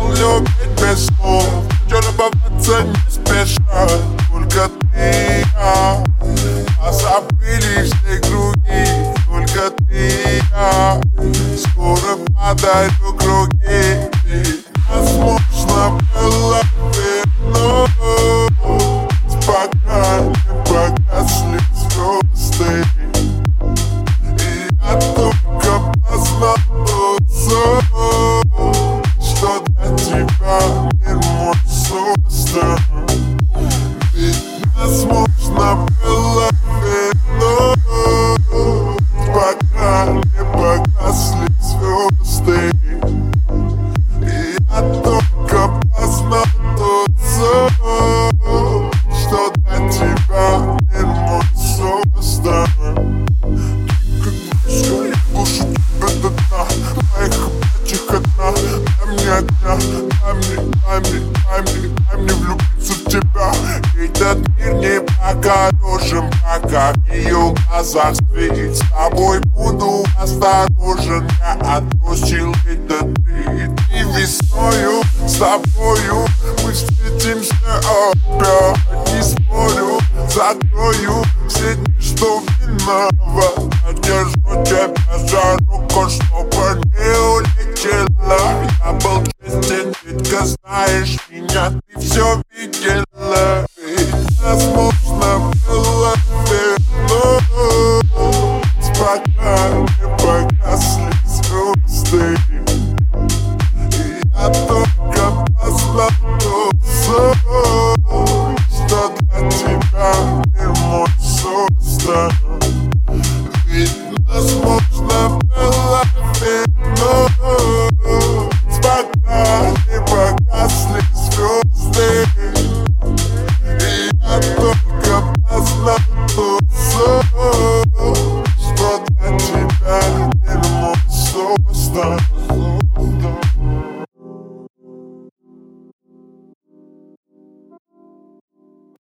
учил любить без слов. Хочу любоваться не спеша, только ты и я. Позабыли все круги, только ты и я. Скоро подарю круги, ведь возможно было видно, пока не погасли звезды. И я только познал тот сон, что для тебя мир мой создан. Ведь возможно было видно, пока не погасли звезды. И я только познал тот сон, что для тебя мир мой создан. Ты как музыка, я глушу тебя до дна. В моих объятиях одна. Дай мне огня, дай мне влюбиться в тебя. Этот мир не покорежен, пока в ее глазах свет. С тобой буду осторожен, я отбросил это ты. И весною с тобою мы встретимся опять. Не спорю, закрою все дни, что виноват. Держу тебя за руку, чтобы не улетела. Я был честен, ведь знаешь,